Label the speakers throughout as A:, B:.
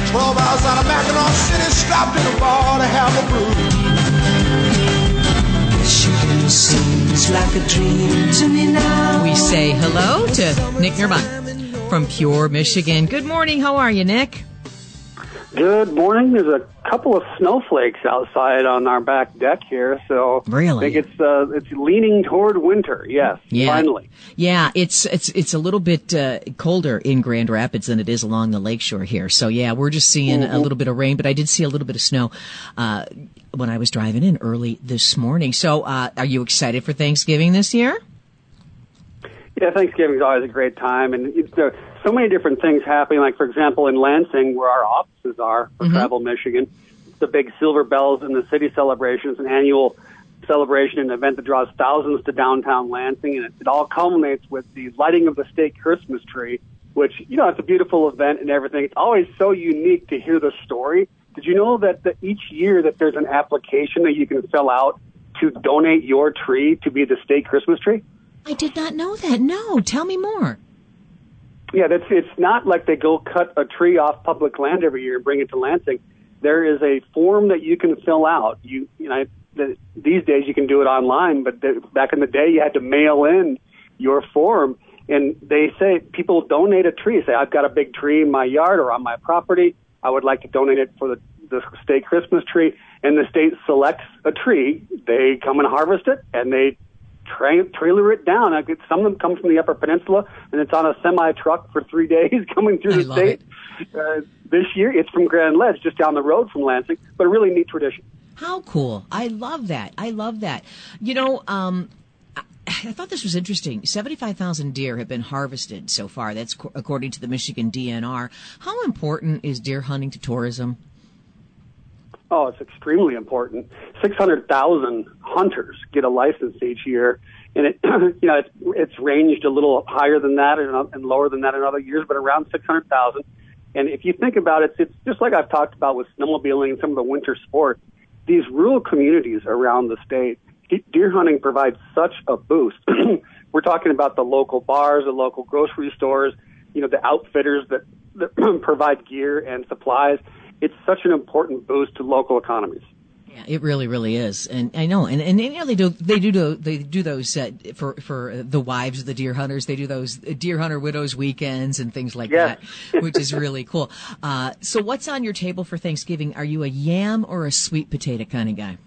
A: 12 hours out of Mackinac City, stopped in a bar to have a brew.
B: Michigan seems like a dream to me now.
C: We say hello to Nick Nirvine from Pure, Michigan. Good morning. How are you, Nick?
D: Good morning. There's a couple of snowflakes outside on our back deck here, so
C: really?
D: I think it's leaning toward winter. Yes, finally.
C: Yeah, it's a little bit colder in Grand Rapids than it is along the lakeshore here. So yeah, we're just seeing a little bit of rain, but I did see a little bit of snow when I was driving in early this morning. So are you excited for Thanksgiving this year?
D: Yeah, Thanksgiving is always a great time, and there are so many different things happening. Like, for example, in Lansing, where our offices are for Travel Michigan, the big Silver Bells in the City celebration is an annual celebration and event that draws thousands to downtown Lansing, and it all culminates with the lighting of the state Christmas tree, which, it's a beautiful event and everything. It's always so unique to hear the story. Did you know that each year that there's an application that you can fill out to donate your tree to be the state Christmas tree?
C: I did not know that. No, tell me more.
D: Yeah, it's not like they go cut a tree off public land every year and bring it to Lansing. There is a form that you can fill out. These days you can do it online, but back in the day you had to mail in your form. And they say people donate a tree. Say, I've got a big tree in my yard or on my property. I would like to donate it for the state Christmas tree. And the state selects a tree. They come and harvest it, and they trailer it down. Some of them come from the Upper Peninsula, and it's on a semi-truck for 3 days coming through the state. This year, it's from Grand Ledge, just down the road from Lansing, but a really neat tradition.
C: How cool. I love that. I thought this was interesting. 75,000 deer have been harvested so far. That's according to the Michigan DNR. How important is deer hunting to tourism?
D: Oh, it's extremely important. 600,000 hunters get a license each year, and it's ranged a little higher than that and lower than that in other years, but around 600,000. And if you think about it, it's just like I've talked about with snowmobiling and some of the winter sports. These rural communities around the state, deer hunting provides such a boost. We're talking about the local bars, the local grocery stores, the outfitters that provide gear and supplies. It's such an important boost to local economies.
C: Yeah, it really, really is, and I know, and they do those for the wives of the deer hunters. They do those deer hunter widows weekends and things like that, which is really cool. So, what's on your table for Thanksgiving? Are you a yam or a sweet potato kind of guy?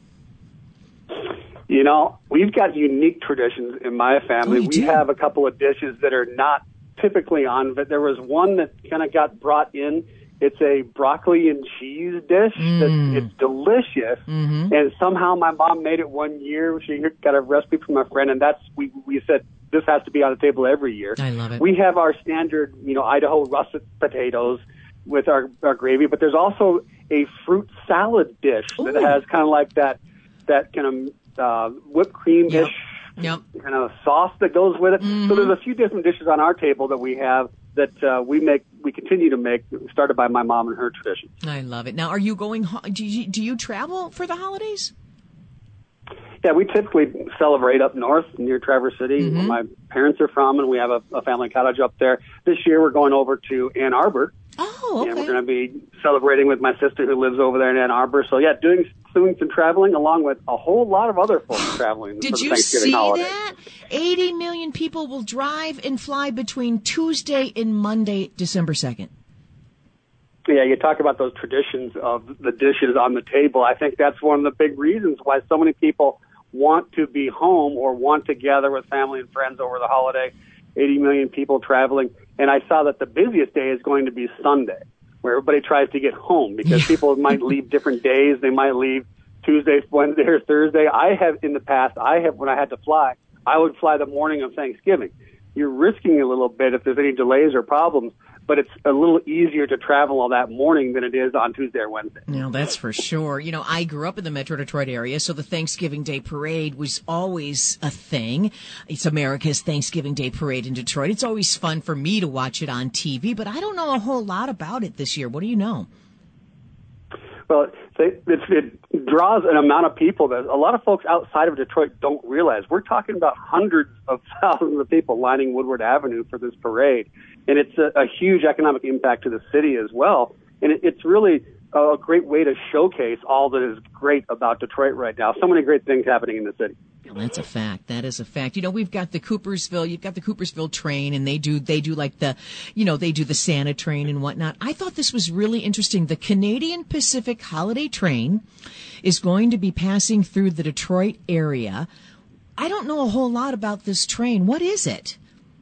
D: We've got unique traditions in my family. We have a couple of dishes that are not typically on, but there was one that kind of got brought in. It's a broccoli and cheese dish. It's delicious. Mm-hmm. And somehow my mom made it one year. She got a recipe from a friend, and we said this has to be on the table every year.
C: I love it.
D: We have our standard, Idaho russet potatoes with our gravy, but there's also a fruit salad dish that has kind of like that kind of whipped cream-ish kind of sauce that goes with it. Mm-hmm. So there's a few different dishes on our table that we have that we continue to make, started by my mom and her tradition.
C: I love it. Now, are you going? Do you travel for the holidays?
D: Yeah, we typically celebrate up north near Traverse City, where my parents are from, and we have a family cottage up there. This year, we're going over to Ann Arbor.
C: Oh, okay.
D: And we're going to be celebrating with my sister who lives over there in Ann Arbor. So, yeah, doing some traveling along with a whole lot of other folks traveling.
C: Did
D: for the
C: you
D: Thanksgiving
C: see
D: holiday.
C: that? 80 million people will drive and fly between Tuesday and Monday, December 2nd.
D: Yeah, you talk about those traditions of the dishes on the table. I think that's one of the big reasons why so many people want to be home or want to gather with family and friends over the holiday. 80 million people traveling. And I saw that the busiest day is going to be Sunday, where everybody tries to get home because people might leave different days. They might leave Tuesday, Wednesday, or Thursday. In the past, when I had to fly, I would fly the morning of Thanksgiving. You're risking a little bit if there's any delays or problems, but it's a little easier to travel on that morning than it is on Tuesday or Wednesday.
C: No, that's for sure. I grew up in the Metro Detroit area, so the Thanksgiving Day Parade was always a thing. It's America's Thanksgiving Day Parade in Detroit. It's always fun for me to watch it on TV, but I don't know a whole lot about it this year. What do you know?
D: Well, it draws an amount of people that a lot of folks outside of Detroit don't realize. We're talking about hundreds of thousands of people lining Woodward Avenue for this parade. And it's a huge economic impact to the city as well. And it's really a great way to showcase all that is great about Detroit right now. So many great things happening in the city.
C: Well, that's a fact. That is a fact. We've got the Coopersville, you've got the Coopersville train, and they do like the, they do the Santa train and whatnot. I thought this was really interesting. The Canadian Pacific Holiday Train is going to be passing through the Detroit area. I don't know a whole lot about this train. What is it?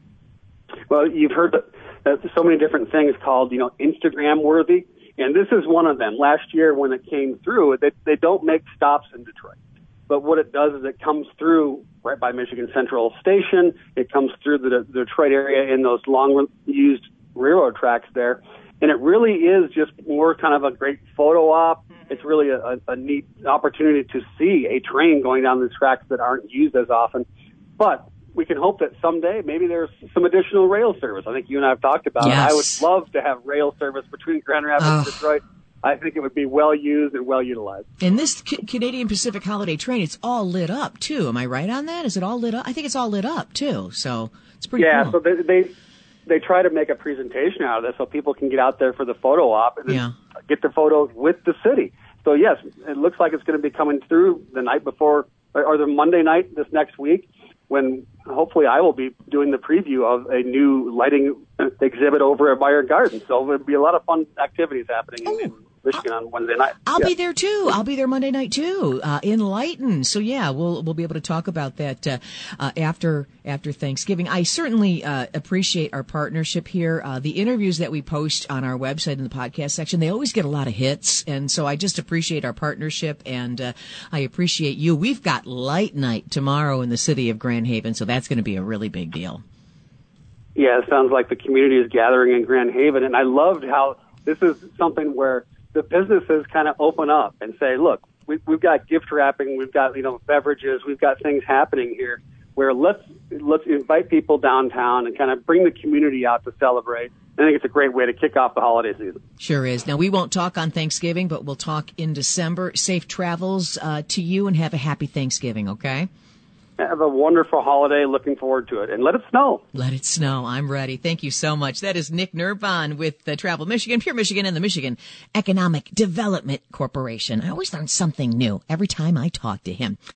D: Well, you've heard so many different things called, Instagram worthy. And this is one of them. Last year when it came through, they don't make stops in Detroit. But what it does is it comes through right by Michigan Central Station. It comes through the Detroit area in those long-used railroad tracks there. And it really is just more kind of a great photo op. It's really a neat opportunity to see a train going down the tracks that aren't used as often. But we can hope that someday maybe there's some additional rail service. I think you and I have talked about it. I would love to have rail service between Grand Rapids and Detroit. I think it would be well used and well utilized. And
C: this Canadian Pacific Holiday Train, it's all lit up too. Am I right on that? Is it all lit up? I think it's all lit up too. So it's pretty cool.
D: Yeah, so they try to make a presentation out of this so people can get out there for the photo op and then get the photos with the city. So yes, it looks like it's going to be coming through the night before or the Monday night this next week, when hopefully I will be doing the preview of a new lighting exhibit over at Meyer Gardens. So there'll be a lot of fun activities happening in Michigan on Wednesday night.
C: I'll be there too. I'll be there Monday night too, in Lighton. So yeah, we'll be able to talk about that after Thanksgiving. I certainly appreciate our partnership here. The interviews that we post on our website in the podcast section, they always get a lot of hits, and so I just appreciate our partnership, and I appreciate you. We've got Light Night tomorrow in the city of Grand Haven, so that's going to be a really big deal.
D: Yeah, it sounds like the community is gathering in Grand Haven, and I loved how this is something where the businesses kind of open up and say, look, we've got gift wrapping, we've got, beverages, we've got things happening here where let's invite people downtown and kind of bring the community out to celebrate. I think it's a great way to kick off the holiday season.
C: Sure is. Now, we won't talk on Thanksgiving, but we'll talk in December. Safe travels to you, and have a happy Thanksgiving, okay?
D: Have a wonderful holiday. Looking forward to it. And let it snow.
C: Let it snow. I'm ready. Thank you so much. That is Nick Nurban with Travel Michigan, Pure Michigan, and the Michigan Economic Development Corporation. I always learn something new every time I talk to him.